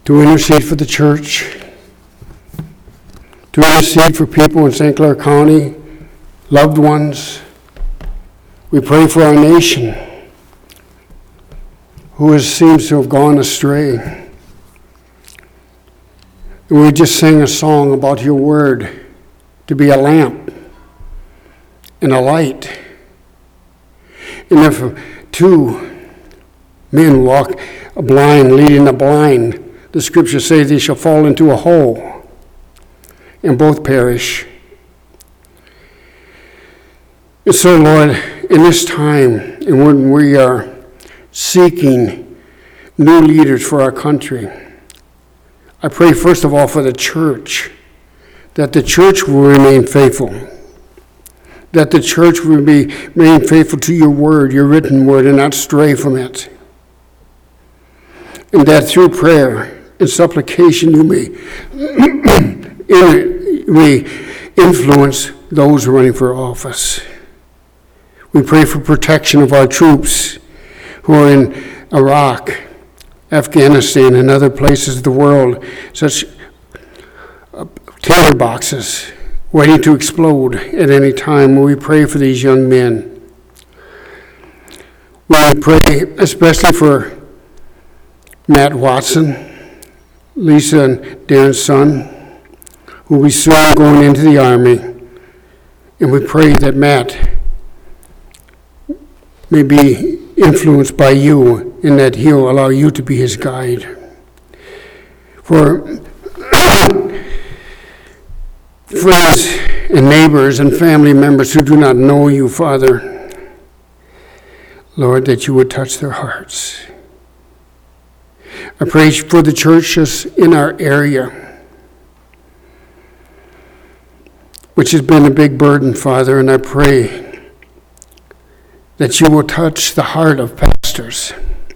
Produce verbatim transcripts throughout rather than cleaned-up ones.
to intercede for the church, to intercede for people in Saint Clair County, loved ones. We pray for our nation, who is, seems to have gone astray. And we just sang a song about your word to be a lamp and a light. And if two men walk blind, leading the blind, the scriptures say they shall fall into a hole and both perish. And so, Lord, in this time, and when we are seeking new leaders for our country, I pray first of all for the church, that the church will remain faithful, that the church will be, remain faithful to your word, your written word, and not stray from it. And that through prayer and supplication you may, you may influence those running for office. We pray for protection of our troops who are in Iraq, Afghanistan, and other places of the world, such uh, timber boxes waiting to explode at any time. We pray for these young men. We pray especially for Matt Watson, Lisa and Darren's son, who will be soon going into the Army. And we pray that Matt may be influenced by you and that he'll allow you to be his guide. For friends and neighbors and family members who do not know you, Father, Lord, that you would touch their hearts. I pray for the churches in our area, which has been a big burden, Father, and I pray that you will touch the heart of pastors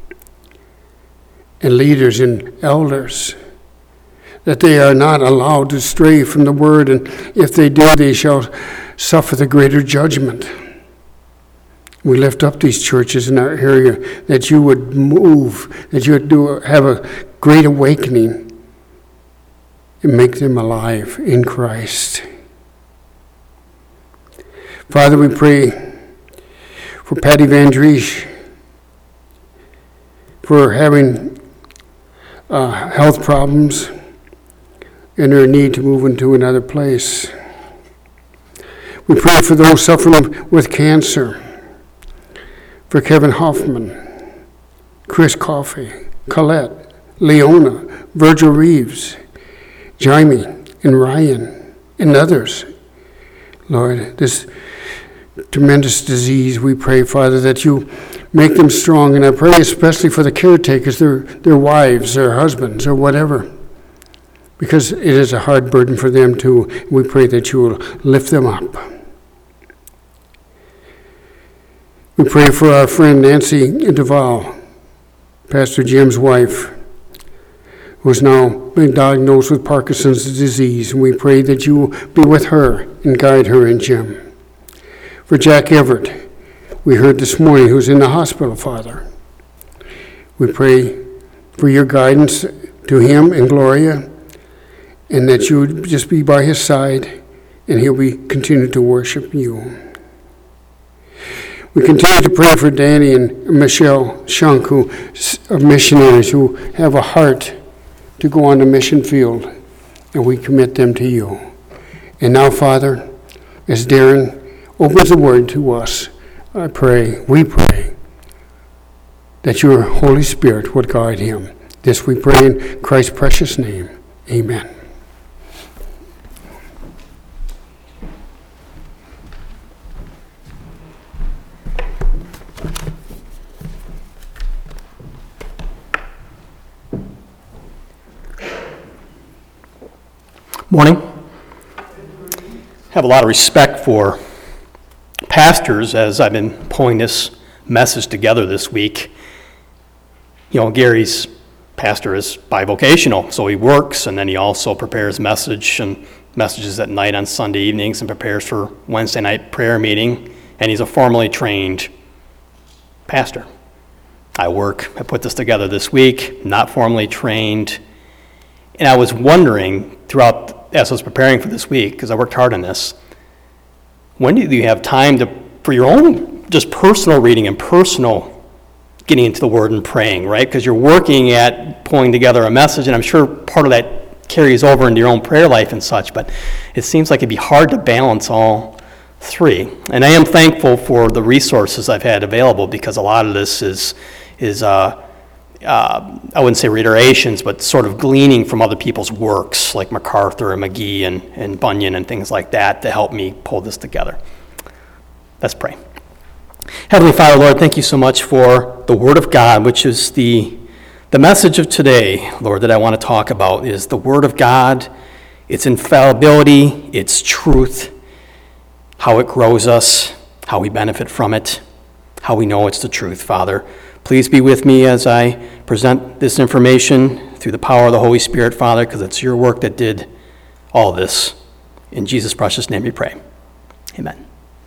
and leaders and elders, that they are not allowed to stray from the word, and if they do, they shall suffer the greater judgment. We lift up these churches in our area, that you would move, that you would do have a great awakening and make them alive in Christ. Father, we pray for Patty Van Driesch, for having uh, health problems and her need to move into another place. We pray for those suffering with cancer, for Kevin Hoffman, Chris Coffey, Colette, Leona, Virgil Reeves, Jaime, and Ryan, and others. Lord, this tremendous disease, we pray, Father, that you make them strong. And I pray especially for the caretakers, their, their wives, their husbands, or whatever, because it is a hard burden for them too. We pray that you will lift them up. We pray for our friend Nancy Duval, Pastor Jim's wife, who has now been diagnosed with Parkinson's disease. And we pray that you will be with her and guide her and Jim. For Jack Everett, we heard this morning, who's in the hospital, Father. We pray for your guidance to him and Gloria, and that you would just be by his side, and he'll be continue to worship you. We continue to pray for Danny and Michelle Shunk, who are missionaries who have a heart to go on the mission field, and we commit them to you. And now, Father, as Darren opens the word to us, I pray, we pray, that your Holy Spirit would guide him. This we pray in Christ's precious name. Amen. Morning. Have a lot of respect for pastors as I've been pulling this message together this week. You know, Gary's pastor is bivocational, so he works and then he also prepares message and messages at night on Sunday evenings and prepares for Wednesday night prayer meeting, and he's a formally trained pastor. I work, I put this together this week, not formally trained, And I was wondering throughout, as I was preparing for this week, because I worked hard on this, when do you have time to, for your own just personal reading and personal getting into the Word and praying, right? Because you're working at pulling together a message, and I'm sure part of that carries over into your own prayer life and such, but it seems like it'd be hard to balance all three. And I am thankful for the resources I've had available, because a lot of this is, is uh, uh, I wouldn't say reiterations, but sort of gleaning from other people's works, like MacArthur and McGee and, and Bunyan and things like that, to help me pull this together. Let's pray. Heavenly Father, Lord, thank you so much for the Word of God, which is the the message of today, Lord, that I want to talk about is the Word of God, its infallibility, its truth, how it grows us, how we benefit from it, how we know it's the truth, Father. Please be with me as I present this information through the power of the Holy Spirit, Father, because it's your work that did all this. In Jesus' precious name we pray. Amen.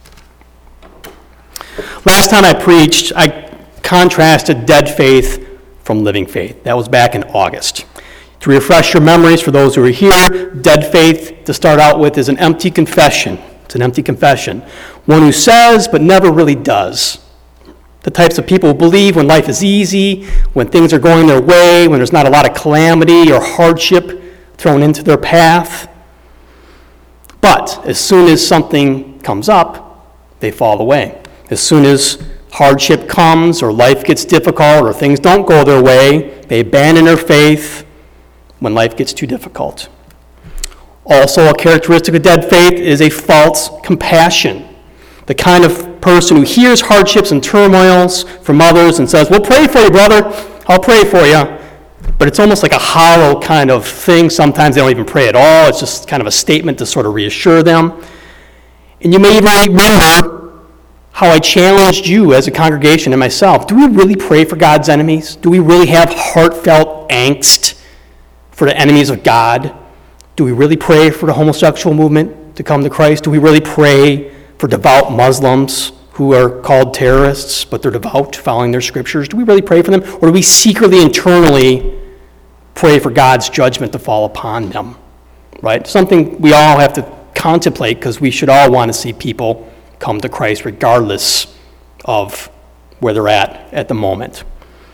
Last time I preached, I contrasted dead faith from living faith. That was back in August. To refresh your memories for those who are here, dead faith, to start out with, is an empty confession. It's an empty confession. One who says but never really does. The types of people who believe when life is easy, when things are going their way, when there's not a lot of calamity or hardship thrown into their path. But as soon as something comes up, they fall away. As soon as hardship comes or life gets difficult or things don't go their way, they abandon their faith when life gets too difficult. Also, a characteristic of dead faith is a false compassion. The kind of person who hears hardships and turmoils from others and says, "We'll pray for you, brother. I'll pray for you." But it's almost like a hollow kind of thing. Sometimes they don't even pray at all. It's just kind of a statement to sort of reassure them. And you may even remember how I challenged you as a congregation and myself. Do we really pray for God's enemies? Do we really have heartfelt angst for the enemies of God? Do we really pray for the homosexual movement to come to Christ? Do we really pray for devout Muslims who are called terrorists, but they're devout, following their scriptures? Do we really pray for them? Or do we secretly, internally pray for God's judgment to fall upon them? Right? Something we all have to contemplate, because we should all want to see people come to Christ regardless of where they're at at the moment.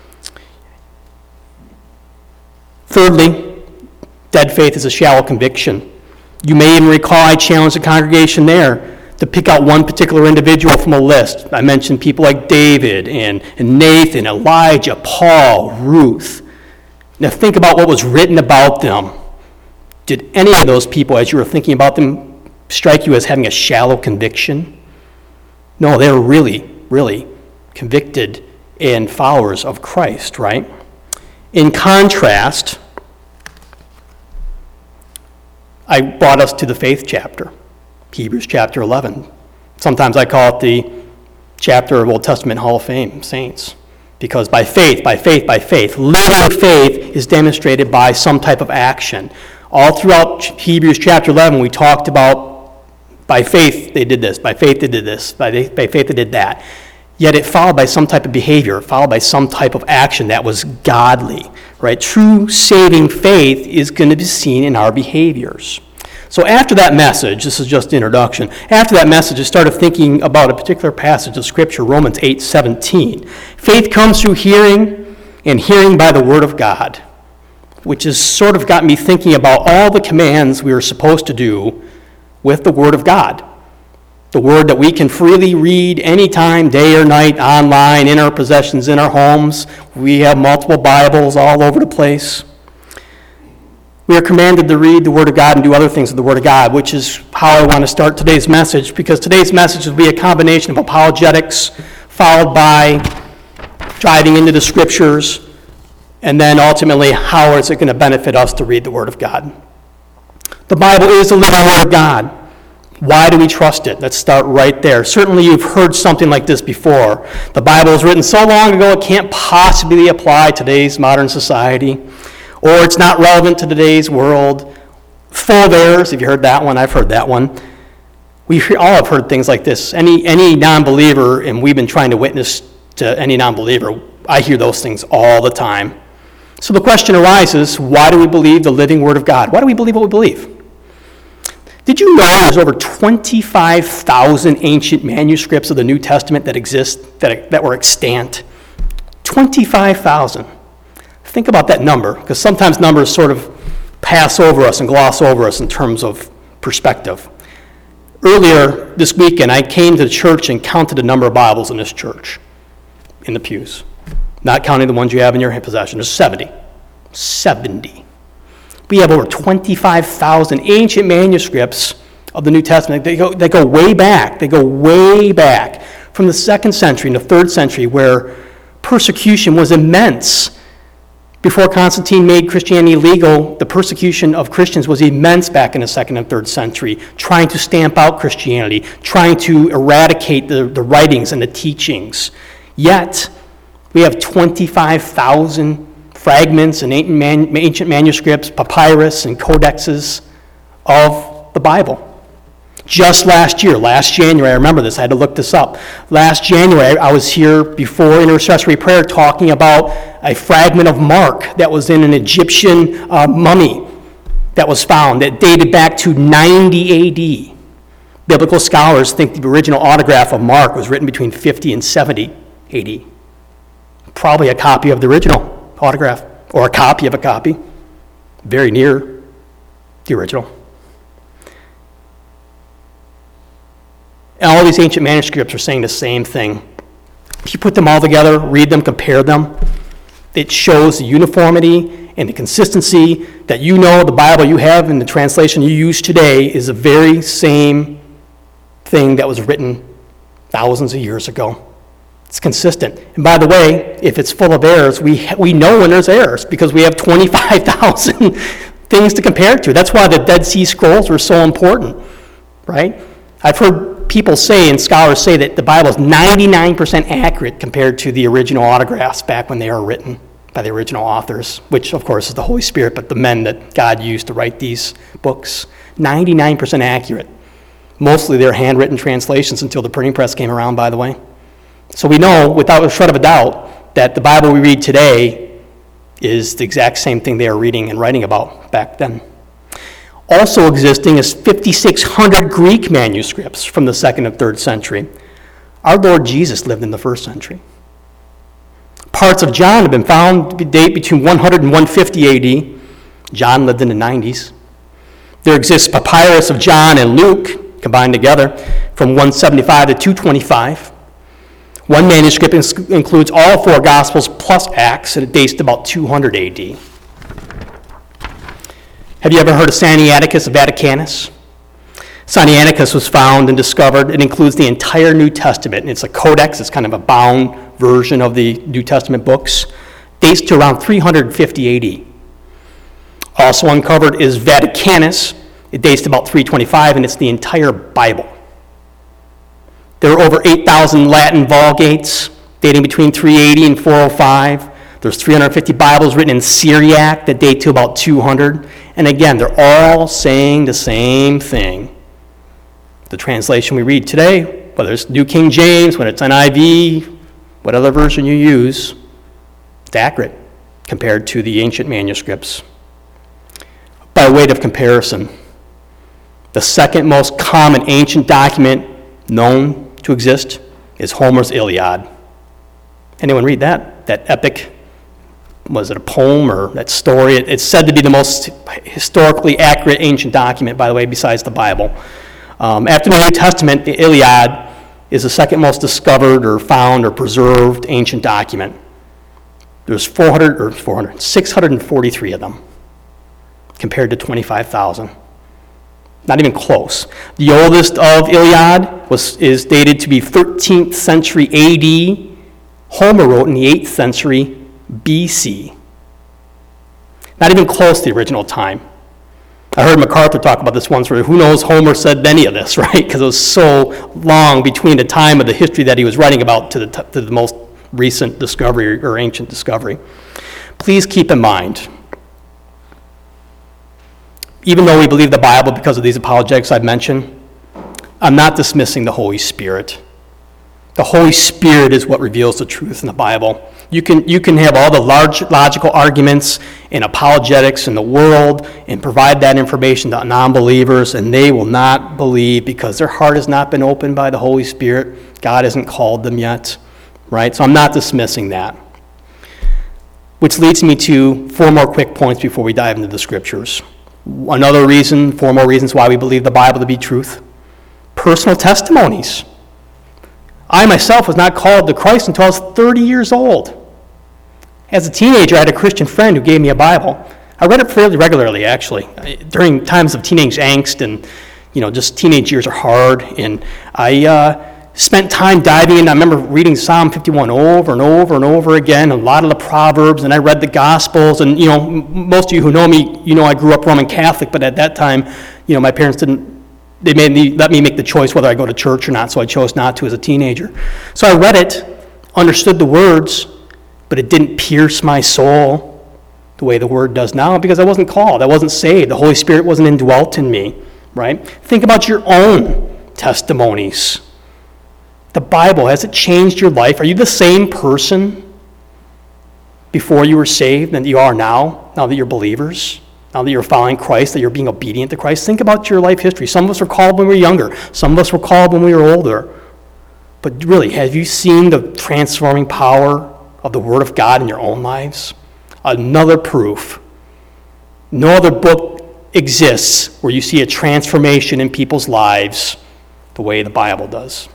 Thirdly, dead faith is a shallow conviction. You may even recall I challenged the congregation there to pick out one particular individual from a list. I mentioned people like David and, and Nathan, Elijah, Paul, Ruth. Now think about what was written about them. Did any of those people, as you were thinking about them, strike you as having a shallow conviction? No, they were really, really convicted and followers of Christ, right? In contrast, I brought us to the faith chapter, Hebrews chapter eleven. Sometimes I call it the chapter of Old Testament Hall of Fame saints, because by faith, by faith, by faith, living faith is demonstrated by some type of action. All throughout Hebrews chapter eleven, we talked about by faith they did this, by faith they did this, by, by faith they did that. Yet it followed by some type of behavior, followed by some type of action that was godly, right? True saving faith is going to be seen in our behaviors. So after that message, this is just introduction, after that message I started thinking about a particular passage of Scripture, Romans eight seventeen. Faith comes through hearing, and hearing by the Word of God, which has sort of got me thinking about all the commands we are supposed to do with the Word of God. The Word that we can freely read anytime, day or night, online, in our possessions, in our homes. We have multiple Bibles all over the place. We are commanded to read the Word of God and do other things with the Word of God, which is how I want to start today's message, because today's message will be a combination of apologetics, followed by diving into the Scriptures, and then ultimately, how is it going to benefit us to read the Word of God? The Bible is the living Word of God. Why do we trust it? Let's start right there. Certainly you've heard something like this before. The Bible was written so long ago it can't possibly apply to today's modern society, or it's not relevant to today's world. Full of errors. Have you heard that one? I've heard that one. We all have heard things like this. Any, any non-believer, and we've been trying to witness to any non-believer, I hear those things all the time. So the question arises, why do we believe the living Word of God? Why do we believe what we believe? Did you know there's over twenty-five thousand ancient manuscripts of the New Testament that exist, that, that were extant? twenty-five thousand. Think about that number, because sometimes numbers sort of pass over us and gloss over us in terms of perspective. Earlier this weekend, I came to the church and counted the number of Bibles in this church, in the pews. Not counting the ones you have in your possession. There's seventy. seventy. We have over twenty-five thousand ancient manuscripts of the New Testament. They go, they go way back. They go way back from the second century and the third century, where persecution was immense. Before Constantine made Christianity legal, the persecution of Christians was immense back in the second and third century, trying to stamp out Christianity, trying to eradicate the, the writings and the teachings. Yet, we have twenty-five thousand fragments and ancient manuscripts, papyrus, and codexes of the Bible. Just last year, last January, I remember this, I had to look this up. Last January, I was here before intercessory prayer talking about a fragment of Mark that was in an Egyptian uh, mummy that was found that dated back to ninety A D. Biblical scholars think the original autograph of Mark was written between fifty and seventy A D. Probably a copy of the original autograph, or a copy of a copy, very near the original. And all these ancient manuscripts are saying the same thing. If you put them all together, read them, compare them, it shows the uniformity and the consistency that you know the Bible you have and the translation you use today is the very same thing that was written thousands of years ago. It's consistent. And by the way, if it's full of errors, we we know when there's errors because we have twenty-five thousand things to compare it to. That's why the Dead Sea Scrolls were so important, right? I've heard people say and scholars say that the Bible is ninety-nine percent accurate compared to the original autographs back when they were written by the original authors, which of course is the Holy Spirit, but the men that God used to write these books. ninety-nine percent accurate. Mostly they're handwritten translations until the printing press came around, by the way. So we know, without a shred of a doubt, that the Bible we read today is the exact same thing they were reading and writing about back then. Also existing is fifty-six hundred Greek manuscripts from the second and third century. Our Lord Jesus lived in the first century. Parts of John have been found to date between one hundred and one fifty A D. John lived in the nineties. There exists papyrus of John and Luke combined together from one seventy-five to two twenty-five. One manuscript includes all four Gospels plus Acts, and it dates to about two hundred A D. Have you ever heard of Sinaiticus Vaticanus? Sinaiticus was found and discovered. It includes the entire New Testament. And it's a codex. It's kind of a bound version of the New Testament books. Dates to around three hundred fifty A D. Also uncovered is Vaticanus. It dates to about three twenty-five, and it's the entire Bible. There are over eight thousand Latin Vulgates dating between three eighty and four oh five. There's three hundred fifty Bibles written in Syriac that date to about two hundred. And again, they're all saying the same thing. The translation we read today, whether it's New King James, whether it's N I V, whatever version you use, it's accurate compared to the ancient manuscripts. By way of comparison, the second most common ancient document known to exist is Homer's Iliad. Anyone read that? That epic, was it a poem or that story? It, it's said to be the most historically accurate ancient document, by the way, besides the Bible. Um, after the New Testament, the Iliad is the second most discovered or found or preserved ancient document. There's four hundred or four hundred, six hundred forty-three of them compared to twenty-five thousand. Not even close. The oldest of Iliad was, is dated to be thirteenth century A D. Homer wrote in the eighth century B C. Not even close to the original time. I heard MacArthur talk about this once, where who knows Homer said any of this, right? Because it was so long between the time of the history that he was writing about to the, t- to the most recent discovery or ancient discovery. Please keep in mind, even though we believe the Bible because of these apologetics I've mentioned, I'm not dismissing the Holy Spirit. The Holy Spirit is what reveals the truth in the Bible. You can, you can have all the large logical arguments and apologetics in the world and provide that information to non-believers, and they will not believe because their heart has not been opened by the Holy Spirit. God hasn't called them yet, right? So I'm not dismissing that. Which leads me to four more quick points before we dive into the Scriptures. Another reason, four more reasons why we believe the Bible to be truth. Personal testimonies. I myself was not called to Christ until I was thirty years old. As a teenager, I had a Christian friend who gave me a Bible. I read it fairly regularly, actually, during times of teenage angst, and you know, just teenage years are hard. And I uh, spent time diving in. I remember reading Psalm fifty-one over and over and over again, a lot of the Proverbs, and I read the Gospels. And you know, m- most of you who know me, you know, I grew up Roman Catholic, but at that time, you know, my parents didn't. They made me, let me make the choice whether I go to church or not, so I chose not to as a teenager. So I read it, understood the words, but it didn't pierce my soul the way the Word does now because I wasn't called. I wasn't saved. The Holy Spirit wasn't indwelt in me, right? Think about your own testimonies. The Bible, has it changed your life? Are you the same person before you were saved than you are now, now that you're believers? Now that you're following Christ, that you're being obedient to Christ? Think about your life history. Some of us were called when we were younger. Some of us were called when we were older. But really, have you seen the transforming power of the Word of God in your own lives? Another proof. No other book exists where you see a transformation in people's lives the way the Bible does.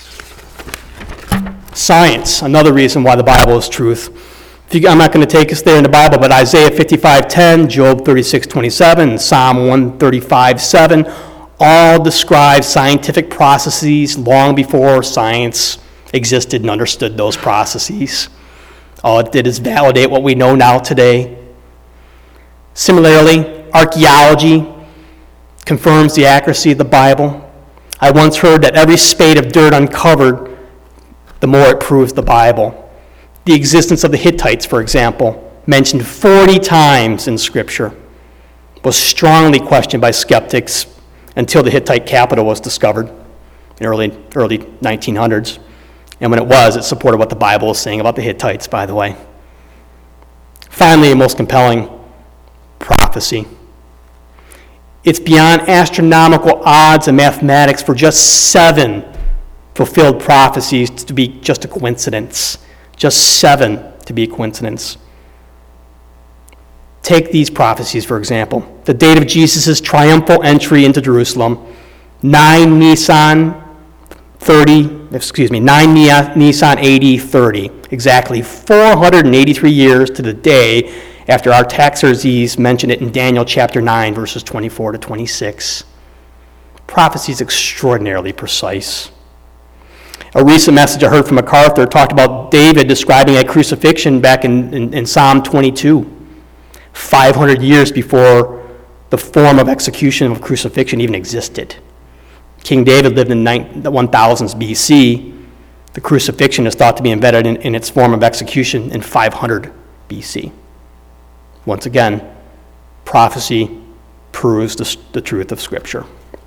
Science, another reason why the Bible is truth. If you, I'm not going to take us there in the Bible, but Isaiah fifty-five ten, Job thirty-six twenty-seven, Psalm one thirty-five seven, all describe scientific processes long before science existed and understood those processes. All it did is validate what we know now today. Similarly, archaeology confirms the accuracy of the Bible. I once heard that every spade of dirt uncovered, the more it proves the Bible. The existence of the Hittites, for example, mentioned forty times in Scripture, was strongly questioned by skeptics until the Hittite capital was discovered in early early nineteen hundreds. And when it was, it supported what the Bible is saying about the Hittites, by the way. Finally, a most compelling prophecy. It's beyond astronomical odds and mathematics for just seven fulfilled prophecies to be just a coincidence. Just seven to be a coincidence. Take these prophecies, for example. The date of Jesus' triumphal entry into Jerusalem, nine Nisan thirty, excuse me, nine Nisan A D thirty, exactly four hundred eighty-three years to the day after Artaxerxes mentioned it in Daniel chapter nine, verses twenty-four to twenty-six. Prophecy is extraordinarily precise. A recent message I heard from MacArthur talked about David describing a crucifixion back in, in, in Psalm twenty-two, five hundred years before the form of execution of crucifixion even existed. King David lived in the one thousands B C. The crucifixion is thought to be embedded in, in its form of execution in five hundred B C. Once again, prophecy proves the, the truth of Scripture.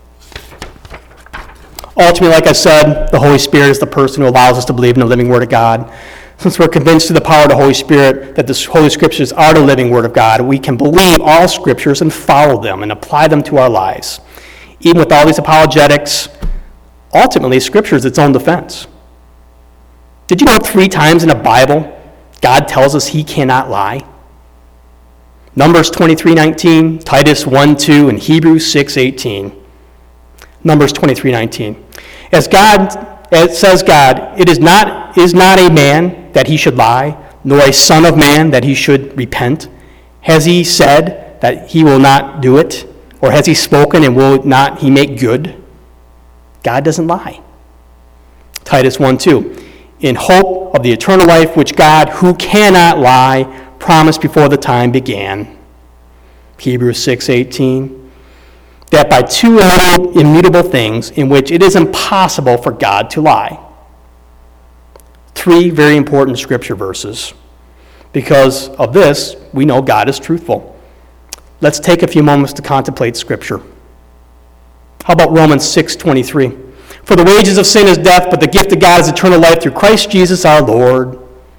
Ultimately, like I said, the Holy Spirit is the person who allows us to believe in the living Word of God. Since we're convinced through the power of the Holy Spirit that the Holy Scriptures are the living Word of God, we can believe all Scriptures and follow them and apply them to our lives. Even with all these apologetics, ultimately, Scripture is its own defense. Did you know three times in the Bible, God tells us He cannot lie? Numbers twenty-three nineteen, Titus one two, and Hebrews six eighteen. Numbers twenty-three nineteen. As God, as says God, it is not, is not a man that he should lie, nor a son of man that he should repent. Has he said that he will not do it? Or has he spoken and will not he make good? God doesn't lie. Titus one two. In hope of the eternal life which God, who cannot lie, promised before the time began. Hebrews six eighteen. That by two immutable things in which it is impossible for God to lie. Three very important Scripture verses. Because of this, we know God is truthful. Let's take a few moments to contemplate Scripture. How about Romans six twenty-three? For the wages of sin is death, but the gift of God is eternal life through Christ Jesus our Lord.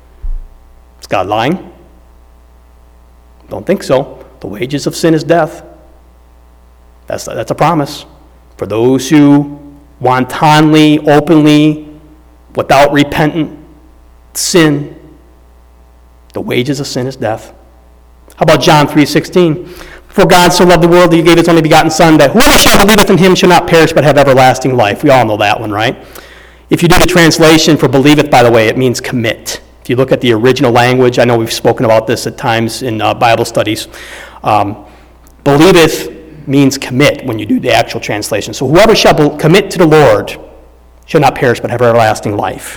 Is God lying? Don't think so. The wages of sin is death. That's, that's a promise. For those who wantonly, openly, without repentant sin, the wages of sin is death. How about John three sixteen? For God so loved the world that he gave his only begotten Son, that whoever shall believeth in him shall not perish but have everlasting life. We all know that one, right? If you do the translation for believeth, by the way, it means commit. If you look at the original language, I know we've spoken about this at times in uh, Bible studies. Um, believeth means commit when you do the actual translation. So whoever shall be- commit to the Lord shall not perish but have everlasting life.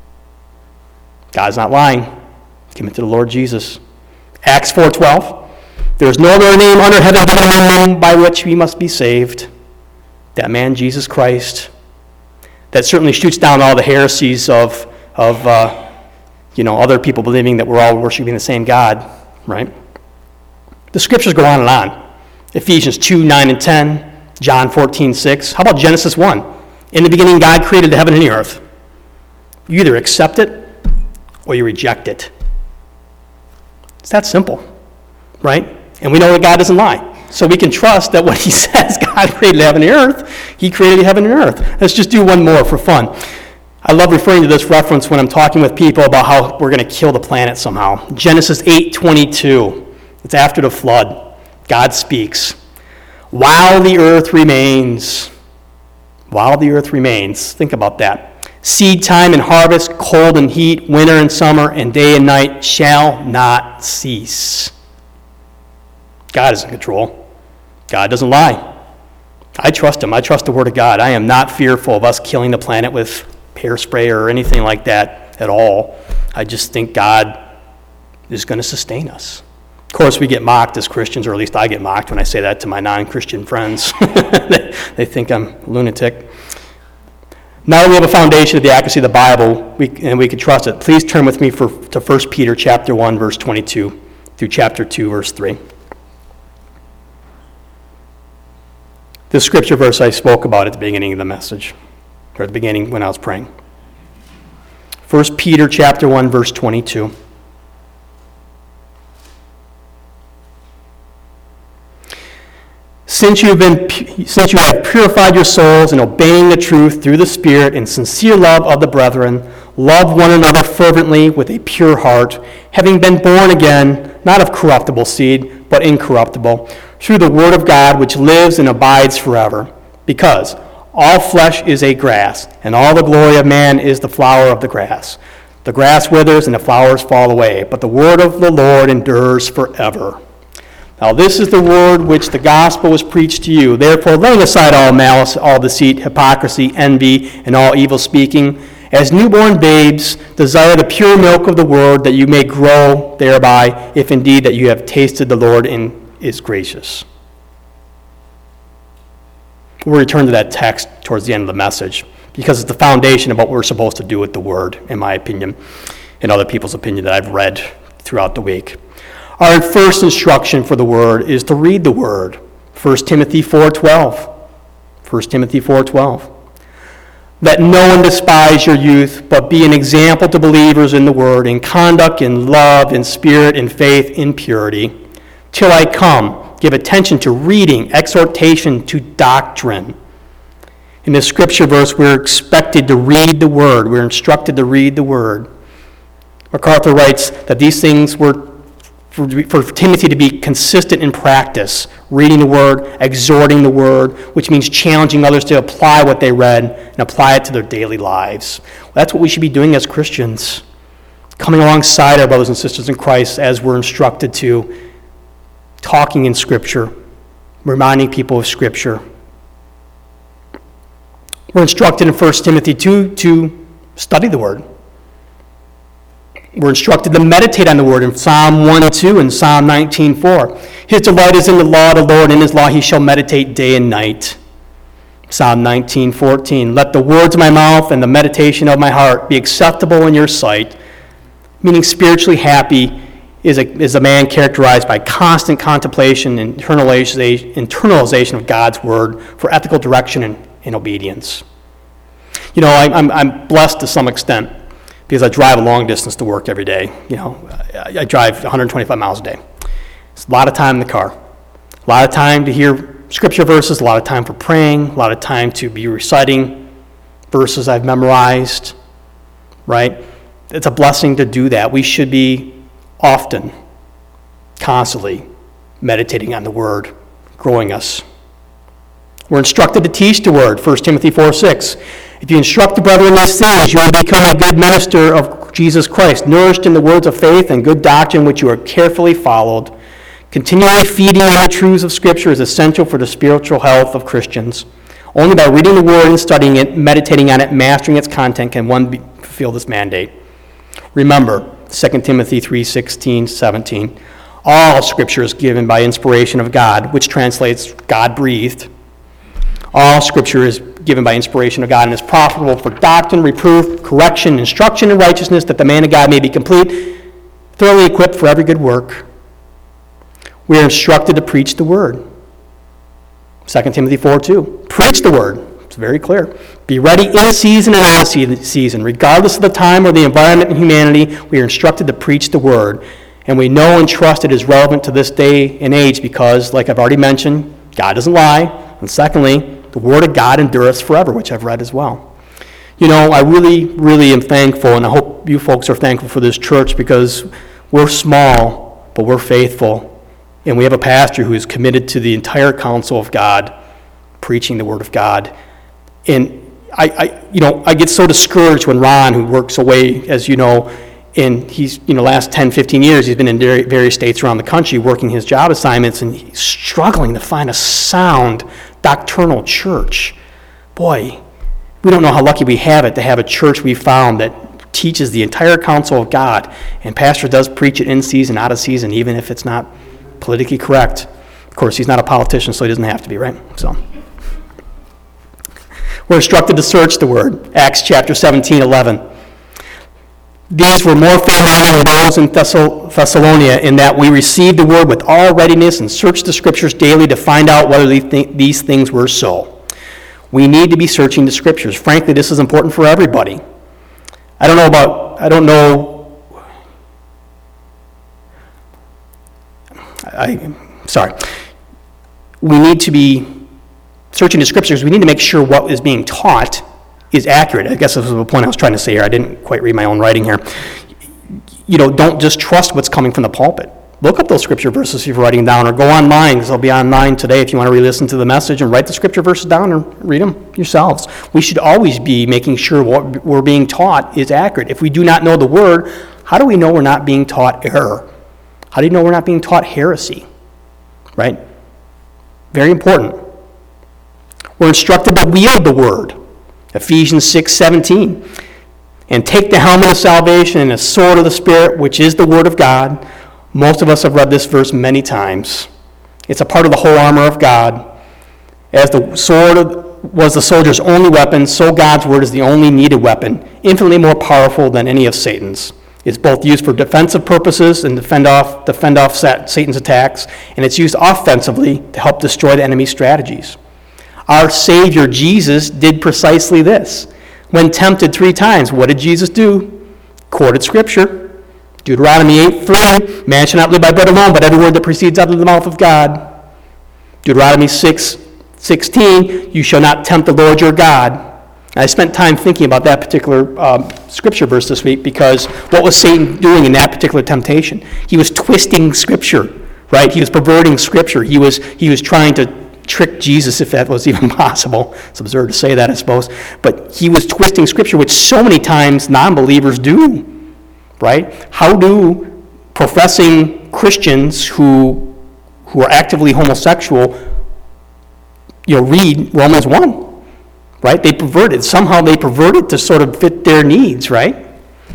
God's not lying. Commit to the Lord Jesus. Acts four twelve. There is no other name under heaven given among men by which we must be saved. That man, Jesus Christ. That certainly shoots down all the heresies of, of uh, you know, other people believing that we're all worshiping the same God, right? The scriptures go on and on. Ephesians two, nine, and ten. John fourteen, six. How about Genesis one? In the beginning, God created the heaven and the earth. You either accept it or you reject it. It's that simple, right? And we know that God doesn't lie. So we can trust that when he says God created heaven and earth, he created heaven and earth. Let's just do one more for fun. I love referring to this reference when I'm talking with people about how we're going to kill the planet somehow. Genesis eight twenty-two. It's after the flood. God speaks. While the earth remains, while the earth remains, think about that. Seed time and harvest, cold and heat, winter and summer, and day and night shall not cease. God is in control. God doesn't lie. I trust him. I trust the word of God. I am not fearful of us killing the planet with hair spray or anything like that at all. I just think God is going to sustain us. Of course, we get mocked as Christians, or at least I get mocked when I say that to my non-Christian friends. they, they think I'm a lunatic. Now that we have a foundation of the accuracy of the Bible, we, and we can trust it, please turn with me for, to First Peter chapter one, verse twenty-two, through chapter two, verse three. The scripture verse I spoke about at the beginning of the message, or at the beginning when I was praying. First Peter chapter one, verse twenty-two. Since you have been, since you have purified your souls in obeying the truth through the Spirit in sincere love of the brethren, love one another fervently with a pure heart, having been born again, not of corruptible seed, but incorruptible, through the word of God which lives and abides forever. Because all flesh is a grass, and all the glory of man is the flower of the grass. The grass withers and the flowers fall away, but the word of the Lord endures forever. Now this is the word which the gospel was preached to you. Therefore, laying aside all malice, all deceit, hypocrisy, envy, and all evil speaking, as newborn babes, desire the pure milk of the word, that you may grow thereby, if indeed that you have tasted the Lord and is gracious. We'll return to that text towards the end of the message, because it's the foundation of what we're supposed to do with the word, in my opinion, and other people's opinion that I've read throughout the week. Our first instruction for the word is to read the word. First Timothy four twelve. First Timothy four twelve. Let no one despise your youth, but be an example to believers in the word, in conduct, in love, in spirit, in faith, in purity. Till I come, give attention to reading, exhortation, to doctrine. In this scripture verse, we're expected to read the word. We're instructed to read the word. MacArthur writes that these things were For, for Timothy to be consistent in practice, reading the word, exhorting the word, which means challenging others to apply what they read and apply it to their daily lives. Well, that's what we should be doing as Christians, coming alongside our brothers and sisters in Christ as we're instructed to, talking in Scripture, reminding people of Scripture. We're instructed in First Timothy two to study the word. We're instructed to meditate on the word in Psalm one two and Psalm nineteen four. His delight is in the law of the Lord, in his law he shall meditate day and night. Psalm nineteen fourteen. Let the words of my mouth and the meditation of my heart be acceptable in your sight. Meaning spiritually happy is a, is a man characterized by constant contemplation and internalization, internalization of God's word for ethical direction and, and obedience. You know, I, I'm, I'm blessed to some extent because I drive a long distance to work every day. You know, I, I drive one hundred twenty-five miles a day. It's a lot of time in the car. A lot of time to hear scripture verses, a lot of time for praying, a lot of time to be reciting verses I've memorized, right? It's a blessing to do that. We should be often, constantly meditating on the Word, growing us. We're instructed to teach the Word, First Timothy four six. If you instruct the brethren in these things, you will become a good minister of Jesus Christ, nourished in the words of faith and good doctrine which you are carefully followed. Continually feeding on the truths of Scripture is essential for the spiritual health of Christians. Only by reading the Word and studying it, meditating on it, mastering its content can one be, fulfill this mandate. Remember, Second Timothy three sixteen, seventeen. All Scripture is given by inspiration of God, which translates God-breathed. All Scripture is given by inspiration of God and is profitable for doctrine, reproof, correction, instruction in righteousness, that the man of God may be complete, thoroughly equipped for every good work. We are instructed to preach the Word. Second Timothy four two. Preach the Word. It's very clear. Be ready in season and out of season. Regardless of the time or the environment and humanity, we are instructed to preach the Word. And we know and trust it is relevant to this day and age because, like I've already mentioned, God doesn't lie. And secondly, the Word of God endureth forever, which I've read as well. You know, I really, really am thankful, and I hope you folks are thankful for this church because we're small, but we're faithful. And we have a pastor who is committed to the entire counsel of God, preaching the Word of God. And I, I, you know, I get so discouraged when Ron, who works away, as you know, and he's, you know, last ten, fifteen years, he's been in various states around the country working his job assignments, and he's struggling to find a sound doctrinal church. Boy, we don't know how lucky we have it to have a church we found that teaches the entire counsel of God. And pastor does preach it in season, out of season, even if it's not politically correct. Of course, he's not a politician, so he doesn't have to be, right? So, we're instructed to search the Word. Acts chapter seventeen, eleven. These were more faithful than those in Thessal- Thessalonia in that we received the Word with all readiness and searched the Scriptures daily to find out whether these things were so. We need to be searching the Scriptures. Frankly, this is important for everybody. I don't know about, I don't know I, sorry. We need to be searching the Scriptures. We need to make sure what is being taught is accurate. I guess this was the point I was trying to say here. I didn't quite read my own writing here. You know, don't just trust what's coming from the pulpit. Look up those Scripture verses if you're writing down, or go online, because they'll be online today if you want to re-listen to the message, and write the Scripture verses down and read them yourselves. We should always be making sure what we're being taught is accurate. If we do not know the Word, how do we know we're not being taught error? How do you know we're not being taught heresy? Right? Very important. We're instructed to wield the Word. Ephesians six seventeen. And take the helmet of salvation and the sword of the Spirit, which is the Word of God. Most of us have read this verse many times. It's a part of the whole armor of God. As the sword was the soldier's only weapon, so God's Word is the only needed weapon, infinitely more powerful than any of Satan's. It's both used for defensive purposes and defend off, defend off Satan's attacks, and it's used offensively to help destroy the enemy's strategies. Our Savior, Jesus, did precisely this. When tempted three times, what did Jesus do? Quoted Scripture. Deuteronomy eight three, man shall not live by bread alone, but every word that proceeds out of the mouth of God. Deuteronomy six sixteen, you shall not tempt the Lord your God. I spent time thinking about that particular um, scripture verse this week because what was Satan doing in that particular temptation? He was twisting Scripture, right? He was perverting Scripture. He was he was trying to trick Jesus, if that was even possible. It's absurd to say that, I suppose. But he was twisting Scripture, which so many times non-believers do, right? How do professing Christians who who are actively homosexual, you know, read Romans one? Right? They pervert it. Somehow they pervert it to sort of fit their needs, right?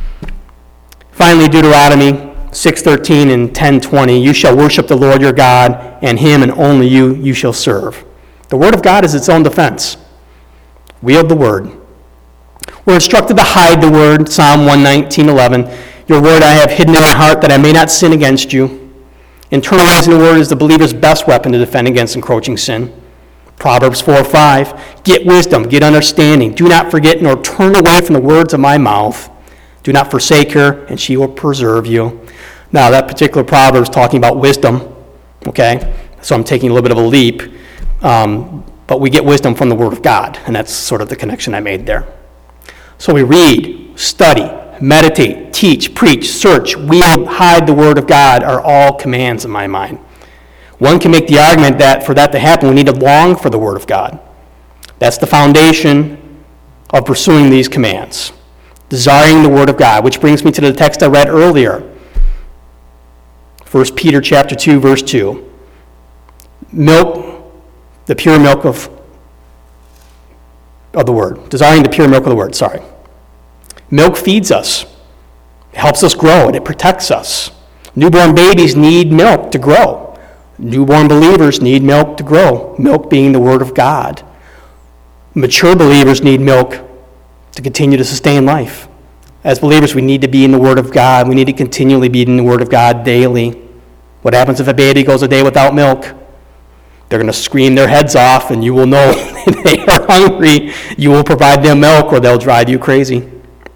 Finally, Deuteronomy six thirteen and ten twenty, you shall worship the Lord your God, and him and only you you shall serve. The Word of God is its own defense. Wield the Word. We're instructed to hide the Word, Psalm one nineteen eleven. Your Word I have hidden in my heart that I may not sin against you. Internalizing the Word is the believer's best weapon to defend against encroaching sin. Proverbs four five, get wisdom, get understanding. Do not forget nor turn away from the words of my mouth. Do not forsake her, and she will preserve you. Now, that particular proverb is talking about wisdom, okay? So I'm taking a little bit of a leap. Um, but we get wisdom from the Word of God, and that's sort of the connection I made there. So we read, study, meditate, teach, preach, search, wield, hide the Word of God are all commands in my mind. One can make the argument that for that to happen, we need to long for the Word of God. That's the foundation of pursuing these commands. Desiring the Word of God, which brings me to the text I read earlier. First Peter chapter two, verse two. Milk, the pure milk of, of the Word. Desiring the pure milk of the Word, sorry. Milk feeds us. It helps us grow, and it protects us. Newborn babies need milk to grow. Newborn believers need milk to grow, milk being the Word of God. Mature believers need milk to continue to sustain life. As believers, we need to be in the Word of God. We need to continually be in the Word of God daily. What happens if a baby goes a day without milk? They're going to scream their heads off, and you will know they are hungry. You will provide them milk, or they'll drive you crazy.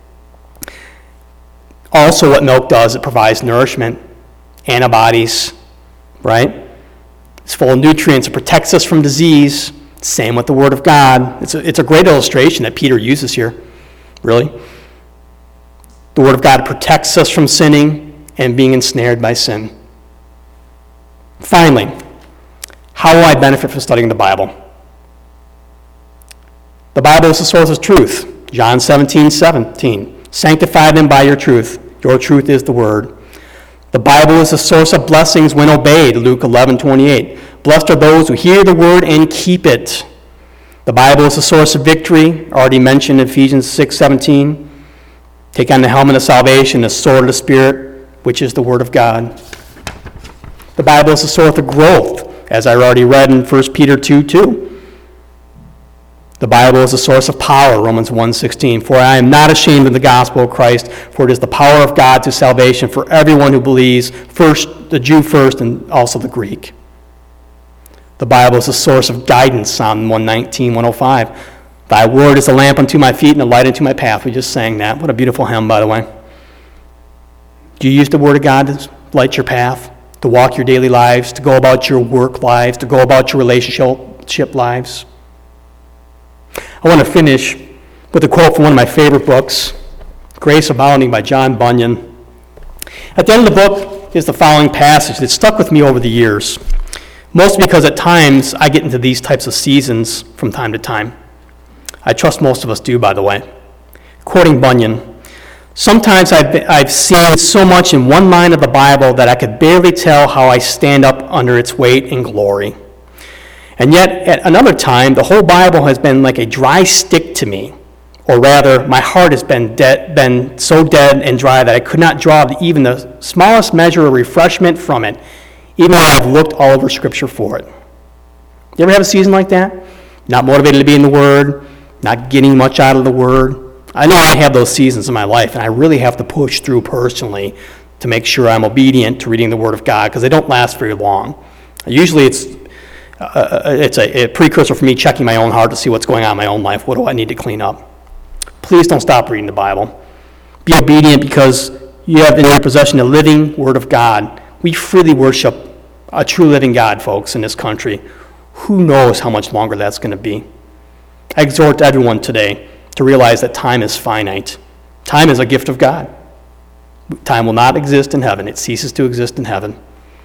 Also, what milk does, it provides nourishment, antibodies, right? It's full of nutrients. It protects us from disease. Same with the Word of God. It's a, it's a great illustration that Peter uses here, really. The Word of God protects us from sinning and being ensnared by sin. Finally, how will I benefit from studying the Bible? The Bible is the source of truth. John seventeen seventeen. Sanctify them by your truth. Your truth is the Word. The Bible is a source of blessings when obeyed, Luke eleven twenty-eight. Blessed are those who hear the word and keep it. The Bible is a source of victory, already mentioned in Ephesians six seventeen. Take on the helmet of salvation, the sword of the Spirit, which is the Word of God. The Bible is a source of growth, as I already read in First Peter two two. The Bible is a source of power, Romans one sixteen. For I am not ashamed of the gospel of Christ, for it is the power of God to salvation for everyone who believes, first the Jew first and also the Greek. The Bible is a source of guidance, Psalm one nineteen, one oh five. Thy word is a lamp unto my feet and a light unto my path. We just sang that. What a beautiful hymn, by the way. Do you use the Word of God to light your path, to walk your daily lives, to go about your work lives, to go about your relationship lives? I want to finish with a quote from one of my favorite books, Grace Abounding by John Bunyan. At the end of the book is the following passage that stuck with me over the years, mostly because at times I get into these types of seasons from time to time. I trust most of us do, by the way. Quoting Bunyan, sometimes I've, been, I've seen so much in one line of the Bible that I could barely tell how I stand up under its weight and glory. And yet, at another time, the whole Bible has been like a dry stick to me. Or rather, my heart has been, dead, been so dead and dry that I could not draw even the smallest measure of refreshment from it, even though I've looked all over Scripture for it. You ever have a season like that? Not motivated to be in the Word, not getting much out of the Word. I know I have those seasons in my life, and I really have to push through personally to make sure I'm obedient to reading the Word of God, because they don't last very long. Usually it's Uh, it's a, a precursor for me checking my own heart to see what's going on in my own life. What do I need to clean up? Please don't stop reading the Bible. Be obedient because you have in your possession the living Word of God. We freely worship a true living God, folks, in this country. Who knows how much longer that's going to be? I exhort everyone today to realize that time is finite. Time is a gift of God. Time will not exist in heaven. It ceases to exist in heaven.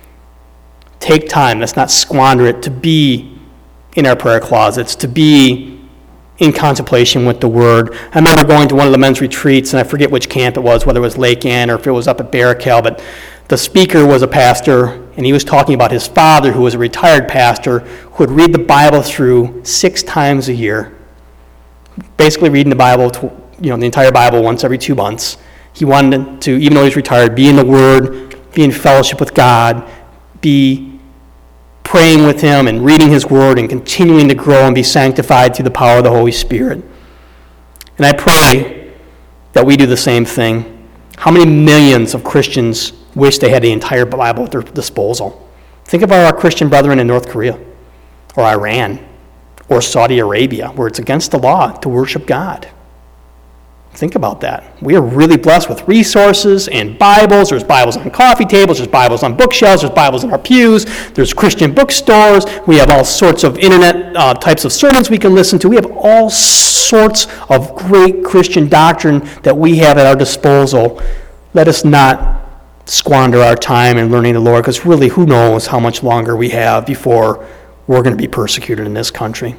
Take time, let's not squander it, to be in our prayer closets, to be in contemplation with the Word. I remember going to one of the men's retreats, and I forget which camp it was, whether it was Lake Ann or if it was up at Barracal, but the speaker was a pastor, and he was talking about his father, who was a retired pastor, who would read the Bible through six times a year. Basically reading the Bible, to, you know, the entire Bible once every two months. He wanted to, even though he's retired, be in the Word, be in fellowship with God, be praying with Him and reading His Word and continuing to grow and be sanctified through the power of the Holy Spirit. And I pray that we do the same thing. How many millions of Christians wish they had the entire Bible at their disposal? Think of our Christian brethren in North Korea or Iran or Saudi Arabia, where it's against the law to worship God. Think about that. We are really blessed with resources and Bibles. There's Bibles on coffee tables. There's Bibles on bookshelves. There's Bibles in our pews. There's Christian bookstores. We have all sorts of internet uh, types of sermons we can listen to. We have all sorts of great Christian doctrine that we have at our disposal. Let us not squander our time in learning the Lord, because really, who knows how much longer we have before we're going to be persecuted in this country.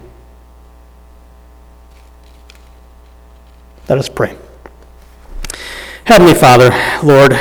Let us pray. Heavenly Father, Lord,